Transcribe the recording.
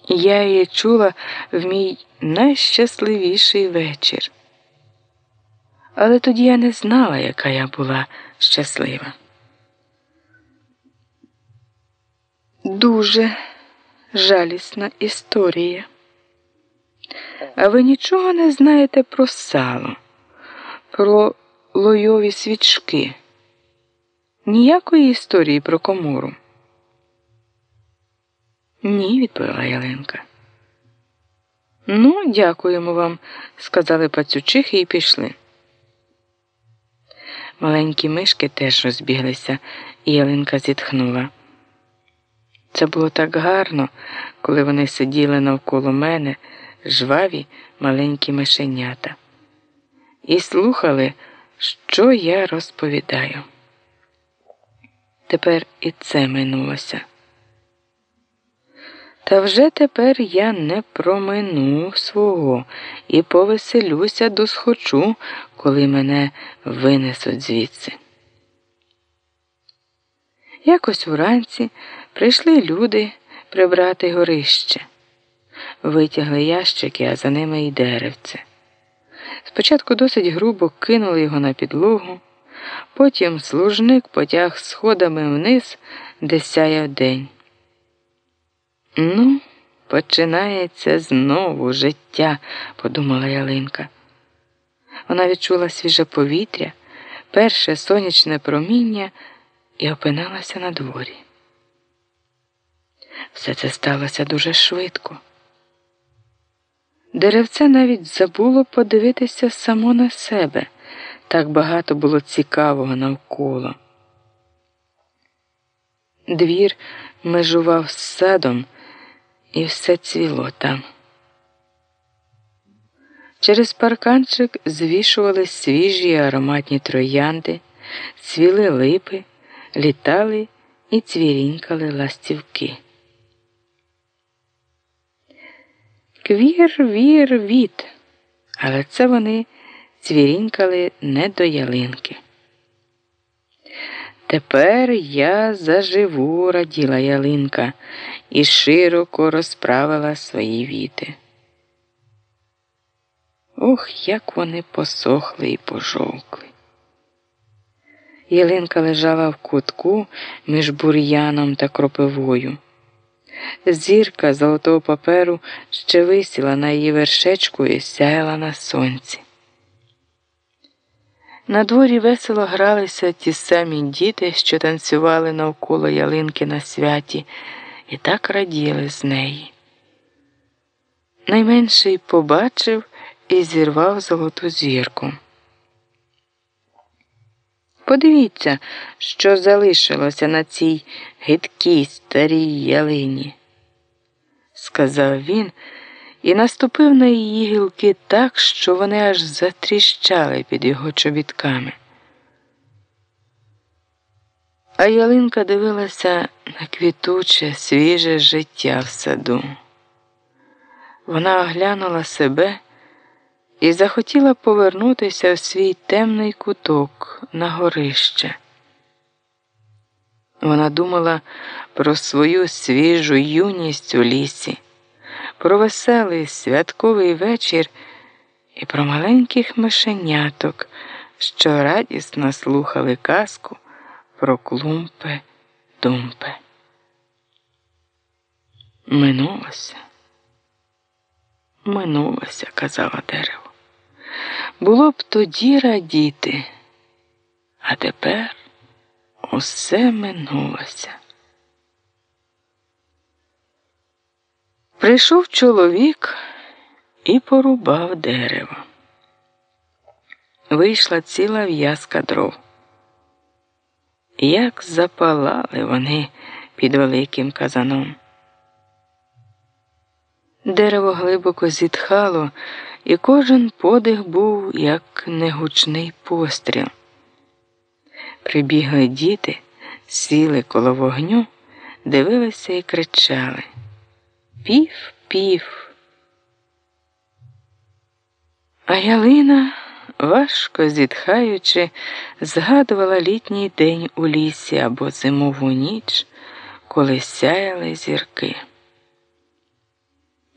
Я її чула в мій найщасливіший вечір. Але тоді я не знала, яка я була щаслива. Дуже жалісна історія. А ви нічого не знаєте про сало, про лойові свічки? Ніякої історії про комору? Ні, відповіла Ялинка. Ну, дякуємо вам, сказали пацючихи і пішли. Маленькі мишки теж розбіглися, і Ялинка зітхнула. Це було так гарно, коли вони сиділи навколо мене, жваві маленькі мишенята, і слухали, що я розповідаю. Тепер і це минулося. Та вже тепер я не промину свого і повеселюся досхочу, коли мене винесуть звідси. Якось уранці прийшли люди прибрати горище. Витягли ящики, а за ними й деревце. Спочатку досить грубо кинули його на підлогу, потім служник потяг сходами вниз, де сяяв день. Ну, починається знову життя, подумала Ялинка. Вона відчула свіже повітря, перше сонячне проміння і опинилася на дворі. Все це сталося дуже швидко. Деревце навіть забуло подивитися само на себе. Так багато було цікавого навколо. Двір межував з садом, і все цвіло там. Через парканчик звішувались свіжі ароматні троянди, цвіли липи, літали і цвірінькали ластівки. Квір, вір, віт, але це вони цвірінькали не до ялинки. Тепер я заживу, раділа ялинка, і широко розправила свої віти. Ох, як вони посохли і пожовкли. Ялинка лежала в кутку між бур'яном та кропивою. Зірка золотого паперу ще висіла на її вершечку і сяяла на сонці. На дворі весело гралися ті самі діти, що танцювали навколо ялинки на святі, і так раділи з неї. Найменший побачив і зірвав золоту зірку. Подивіться, що залишилося на цій гидкій старій ялині, сказав він і наступив на її гілки так, що вони аж затріщали під його чобітками. А ялинка дивилася на квітуче, свіже життя в саду. Вона оглянула себе і захотіла повернутися в свій темний куток на горище. Вона думала про свою свіжу юність у лісі, про веселий святковий вечір і про маленьких мишеняток, що радісно слухали казку про Клумпе-Думпе. Минулося, казала дерево. Було б тоді радіти, а тепер усе минулося. Прийшов чоловік і порубав дерево. Вийшла ціла в'язка дров. Як запалали вони під великим казаном. Дерево глибоко зітхало, і кожен подих був, як негучний постріл. Прибігли діти, сіли коло вогню, дивилися і кричали: «Пів, пів!» А ялина, важко зітхаючи, згадувала літній день у лісі або зимову ніч, коли сяяли зірки.